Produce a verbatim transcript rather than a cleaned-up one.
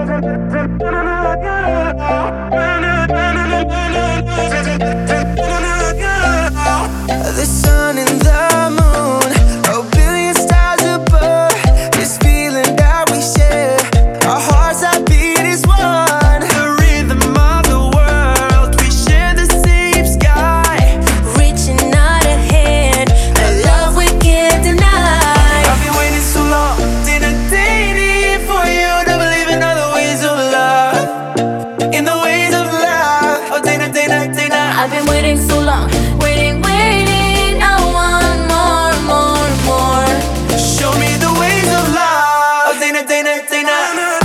The sun and the moon, a billion stars above. This feeling that we share, our hearts that beat as one. The rhythm of the world, we share the same sky. Reaching out a hand, a love we can't deny. I've been waiting so long, didn't dating for you to believe in other ways of love, in the ways of love. Oh, Dana, Dana, Dana. I've been waiting so long, waiting, waiting. I want more, more, more. Show me the ways of love. Oh, Dana, Dana, Dana.